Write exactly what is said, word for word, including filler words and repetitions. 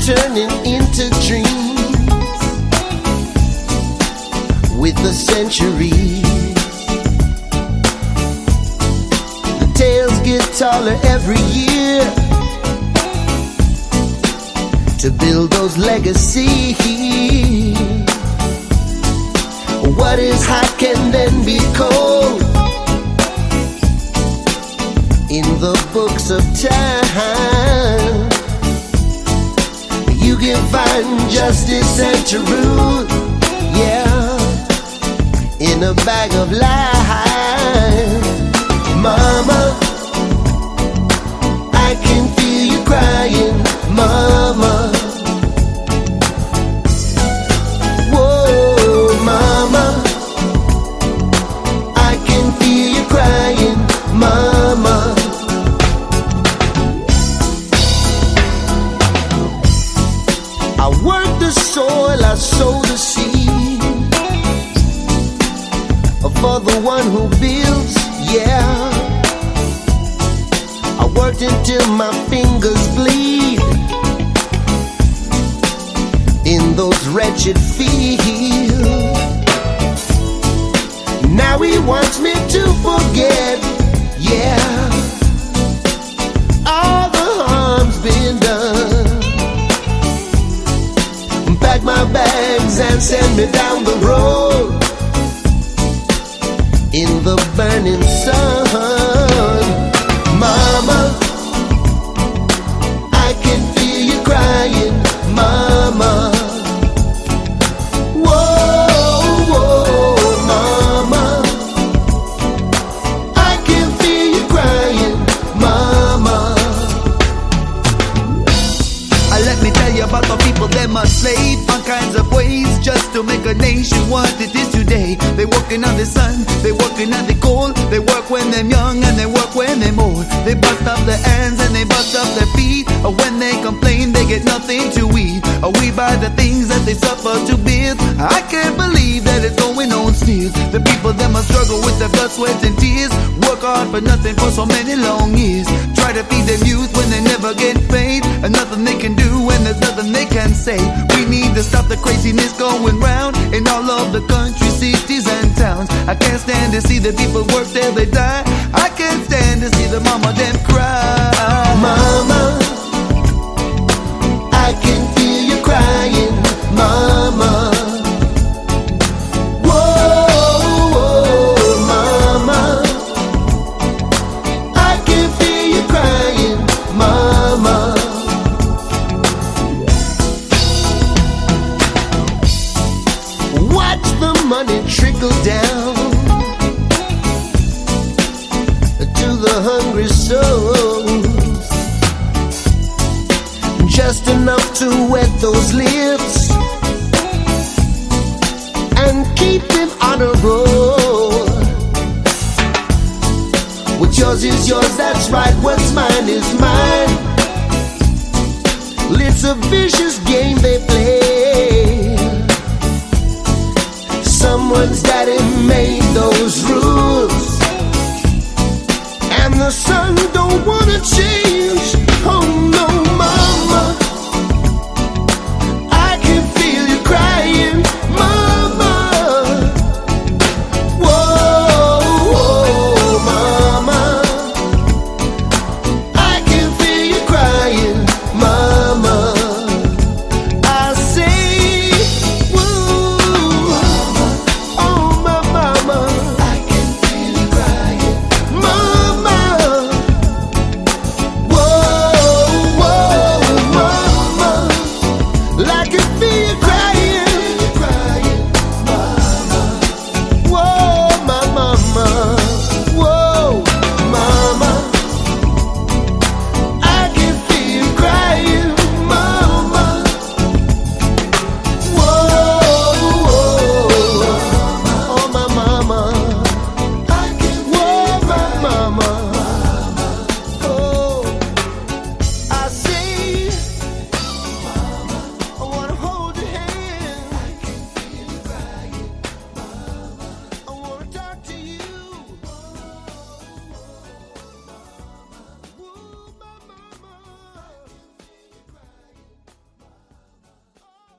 turning into dreams with the centuries. The tales get taller every year to build those legacies. What is hot can then be cold in the books of time. You can find justice and truth, yeah, in a bag of lies. Mama, I can feel you crying, mama. Whoa, mama, I can feel you crying, mama. I work the soil, I sow the seed for the one who builds, yeah. I worked until my fingers bleed in those wretched fields. Now he wants me to forget, yeah, all the harm's been done. Pack my bags and send me down the road in the burning sun. Mama, I can feel you crying, mama. Whoa, whoa, mama, I can feel you crying, mama. Uh, let me tell you about the people that must slave all kinds of ways just to make a nation what it is today. They working on the sun, they working on the cold. They work when they're young and they work when they're old. They bust up their hands and they bust up their feet. Or when they complain they get nothing to eat. Or we buy the things that they suffer to build. I can't believe that it's going on still. The people that must struggle with their blood, sweat and tears, work hard for nothing for so many long years. Try to feed them youth when they never get paid, and nothing they can do when there's nothing they can say. We need to stop the craziness going round in all of the country, cities and towns. I can't stand to see the people work till they die. I can't stand to see the mama them cry. Mama, I can feel you crying, mama. Whoa, whoa, mama, I can feel you crying, mama. Watch the money trickle down to the hungry souls, just enough to wet those lips and keep them on a roll. What's yours is yours, that's right, what's mine is mine. It's a vicious game they play. Someone's daddy made those rules, and the son don't wanna change.